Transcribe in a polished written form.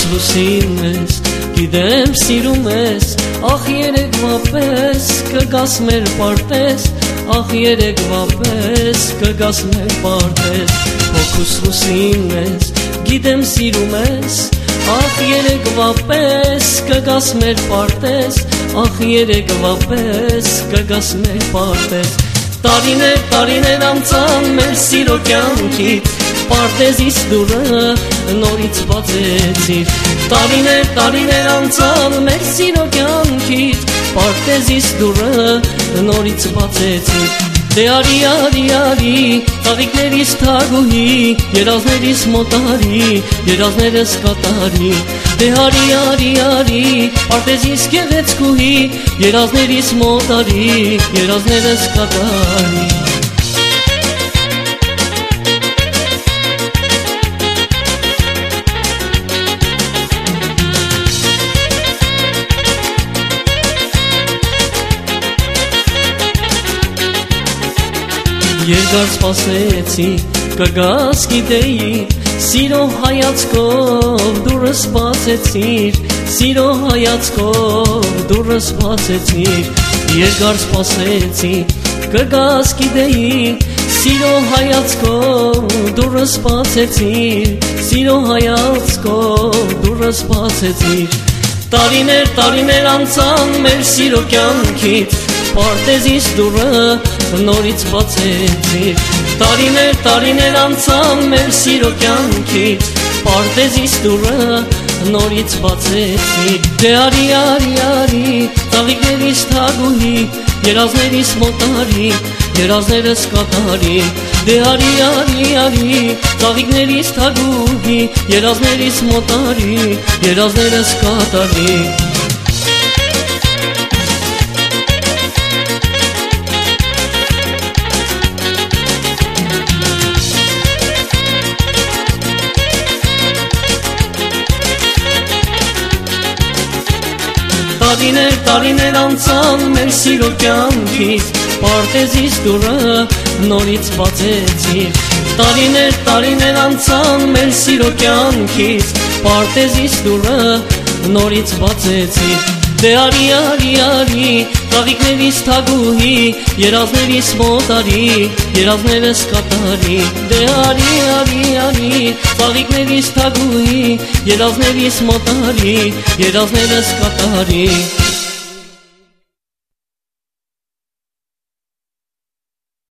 լուսին ես, գիտեմ սիրում ես, ախ երեկվա պես կգաս մեր պարտեզ, ախ երեկվա պես կգաս մեր պարտեզ, հոգուս լուսին ես, գիտեմ սիրում ես, ախ երեկվա պես կգաս մեր պարտեզ, ախ երեկվա պես կգաս մեր պարտեզ, տարիներ անցան մեր սիրո կյանքից, պարտեզից դուրը նորից բացեցիր, տարիներ անցան մեր սիրո կյանքից, պարտեզից դուրը նորից բացեցիր, դե արի, տաղիքներիս թագուհի, երազներիս մոտարի, երազներս կատարի, դե արի, պարտեզիս գեղեցկուհի, երազներիս մոտարի, երազներս կատարի, Երկար սպասեցի, կգաս գիտեի, սիրո հայացքով դուրս բացեցիր, սիրո հայացքով դուրս բացեցիր, երկար սպասեցի, կգաս գիտեի, սիրո հայացքով դուրս բացեցիր, սիրո հայացքով դուրս բացեցիր, տարիներ անցան մեր սիրո կյանքից, պարտեզից դուրը նորից բացեցիր, տարիներ անցան մեր սիրո կյանքից, պարտեզից դուրը նորից բացեցիր, դե արի, տաղիքներիս թագուհի, երազներիս մոտարի, երազներս կատարի, դե արի, տաղիքներիս թագուհի, երազներիս մոտարի, երազներս կատարի, Տարիներ անցան մեր սիրո կյանքից, պարտեզից դուրը նորից բացեցիր, տարիներ անցան մեր սիրո կյանքից, պարտեզից դուրը նորից բացեցիր, դե արի, տաղիքներիս թագուհի, երազներիս մոտարի, երազներս կատարի, դե արի, տաղիքներիս թագուհի, երազներիս մոտարի, երազներս կատարի,